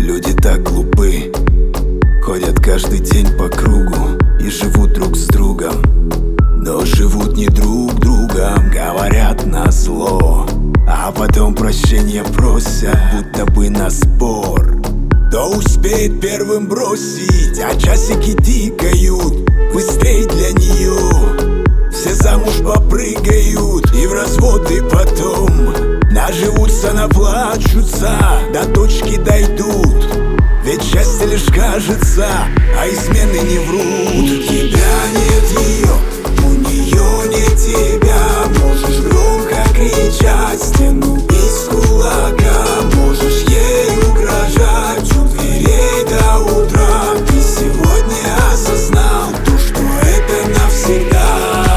Люди так глупы, ходят каждый день по кругу и живут друг с другом, но живут не друг другом. Говорят назло, а потом прощения просят, будто бы на спор. Кто успеет первым бросить, а часики тикают быстрей для нее. Все замуж попрыгают и в разводы потом наживутся, наплачутся, до точки дойдут. Ведь счастье лишь кажется, а измены не врут. У тебя нет ее, у нее нет тебя. Можешь громко кричать, стену бить с кулака. Можешь ей угрожать у дверей до утра. Ты сегодня осознал то, что это навсегда.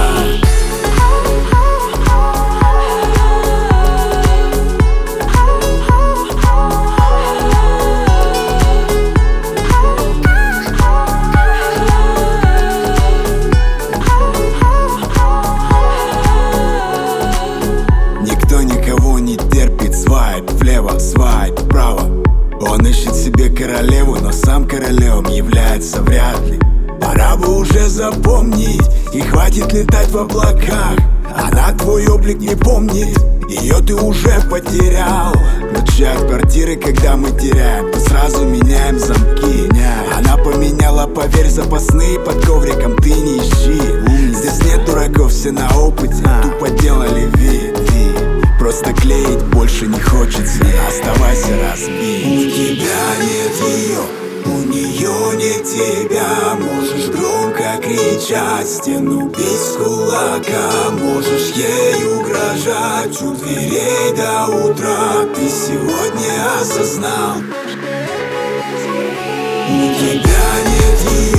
Свайп влево, свайп вправо. Он ищет себе королеву, но сам королем является вряд ли. Пора бы уже запомнить, и хватит летать в облаках. Она твой облик не помнит, ее ты уже потерял. Ключи от квартиры, когда мы теряем, то сразу меняем замки. Она поменяла, поверь, запасные под ковриком, ты не ищи. Здесь нет дураков, все на опыте, тупо делали вид. Просто клеить больше не хочется, оставайся разбит. У тебя нет ее, у нее нет тебя. Можешь громко кричать, стену бить с кулака. Можешь ей угрожать у дверей до утра. Ты сегодня осознал. У тебя нет ее.